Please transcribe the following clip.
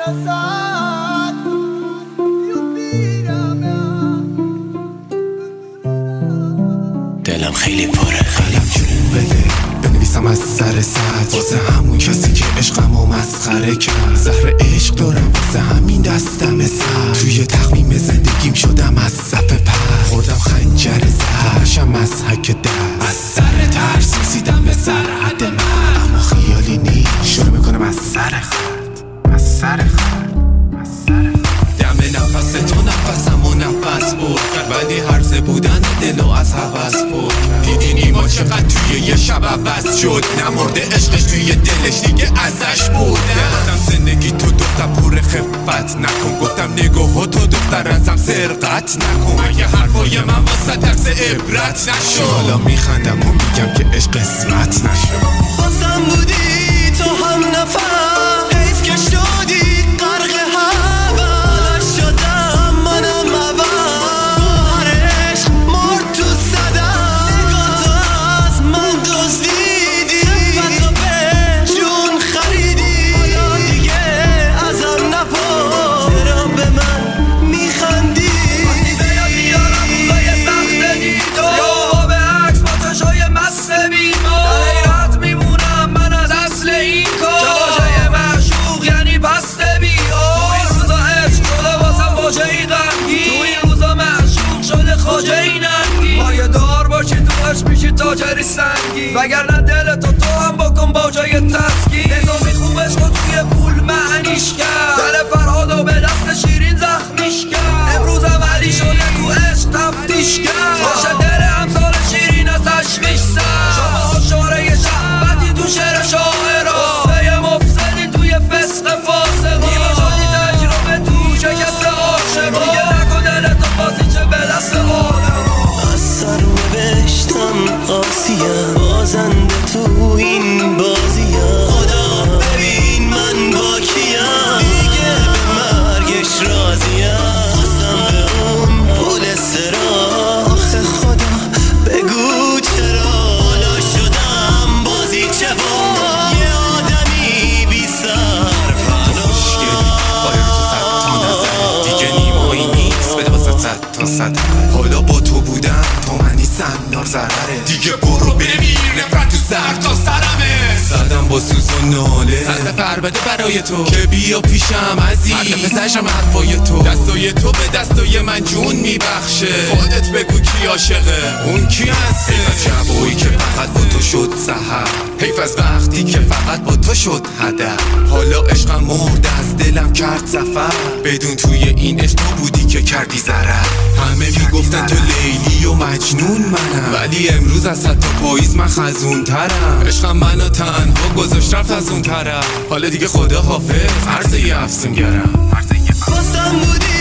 دلم خیلی پره، خیلم جون بده بنویسم از سر سد واسه همون کسی که عشقمو مسخره کرد. زهر عشق دارم واسه همین دستم سر، توی تخمیم زندگیم شدم از صف پر. خوردم خنجر زهرشم از حک در، از سر ترس رسیدم به سرحد من. اما خیالی نیست، شروع میکنم از سر خط، از سر خط، از سر خط. دم نفس تو نفسمو نفس برد، ولی هرزه بودن دلو از هوس برد. دیدی نیما چقدر توی یه شب عوض شد، نمرده عشقش توی دلش دیگه ازش بود. گفتم زندگی تو دختر پر خفت نکن، گفتم نگاه تو دختر ازم سرقت نکن. اگه حرفای من واسه درس عبرت نشد، حالا میخندم و میگم که عشق قسمت نشد. واسم بودی تو هم نفر، حیف که شدی غرق هوا شدم منم اول. هر عشق مرد تو صدم، نگاه تو از من دزدیدی، نفتو به جون خریدی. حالا دیگه ازم نپرس چرا به من میخندی. بیاد میارم روزای سخت دیدو، یا به عکس با چشای مست بیما. در حیرت میمونم من از اصل این کار، که واژه معشوق یعنی پست بیار. تو این روزا عشق شده واسم واژه‌ای غمگین، تو این روزا معشوق شده خواجه‌ای ننگین. مایه دار باشی تو عشق میشی تاجری سنگین، وگرنه دلتو تو هم بکن با جای تسکین. نظامی خوب عشق توی پول معنیش کرد، دل فرهادو به دست شیرین زخمیش کرد. امروزم علی شده تو عشق تفتیش کرد، باشه دل امثال شیرین از تشویش سر. شما اشاره شهبتی تو شعر شاعرها، قصه مفسدی توی فسق فاسقا. نیما شدی تجربه تو شکست عاشقا، دیگه نکن دلتو بازی چه به دست آدما. از سر نوشتم آسیم، بازنده تو این بازیم. خدا ببین من با کیم، دیگه به مرگش راضیم. خواستم به اون پول سراخ، خدا بگو چرا. حالا شدم بازی چوار، یه آدمی بی سر پناه. باید تو صد تا نظر، دیگه نیمایی نیست بده واسه صد تا صد. حالا با تو بودم تا منی سنار ضرره، دیگه برو بمیر نفرت تو سر تا سرمه. زدم با سوز و ناله صد پر بده برای تو، که بیا پیشم عزیز هر پسرشم حرفای تو. دستای تو به دستای من جون میبخشه، خودت بگو کی عاشقه اون کی هسته. حیف از شبایی که فقط با تو شد سحر، حیف از وقتی که فقط با تو شد هدر. حالا عشقم مرد از دلم کرد سفر، بدون توی این عشق تو بودی که کردی ضرر. همه میگفتن تو لیلی و مجنون منم، ولی امروز از حتی پاییز من خزون ترم. عشقم منو تنها گذاشت رفت از اون طرف، حالا دیگه خدا حافظ عرضه ی افسونگرم. واسم بودی